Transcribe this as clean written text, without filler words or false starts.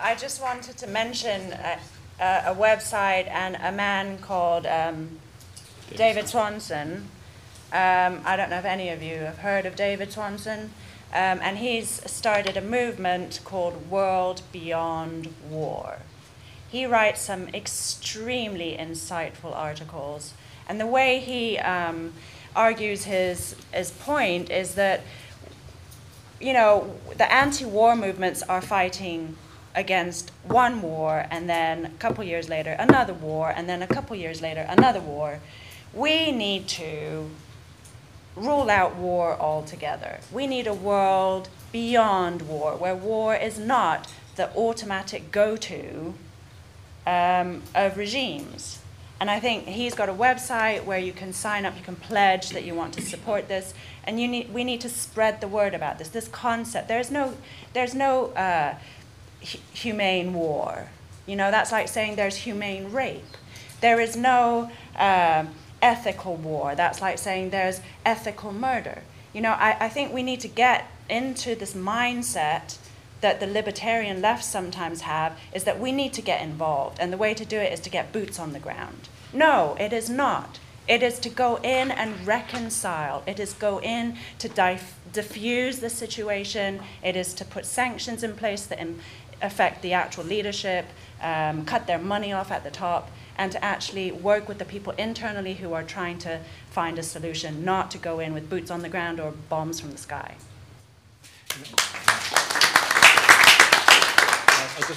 I just wanted to mention a website and a man called David Swanson. I don't know if any of you have heard of David Swanson. And he's started a movement called World Beyond War. He writes some extremely insightful articles. And the way he argues his point is that, you know, the anti-war movements are fighting against one war, and then a couple years later another war, and then a couple years later another war. We need to rule out war altogether. We need a world beyond war, where war is not the automatic go-to of regimes. And I think he's got a website where you can sign up, you can pledge that you want to support this, and we need to spread the word about this concept. There's no humane war. You know, that's like saying there's humane rape. There is no ethical war. That's like saying there's ethical murder. You know, I think we need to get into this mindset that the libertarian left sometimes have, is that we need to get involved, and the way to do it is to get boots on the ground. No, it is not. It is to go in and reconcile. It is go in to diffuse the situation. It is to put sanctions in place that affect the actual leadership, cut their money off at the top, and to actually work with the people internally who are trying to find a solution, not to go in with boots on the ground or bombs from the sky.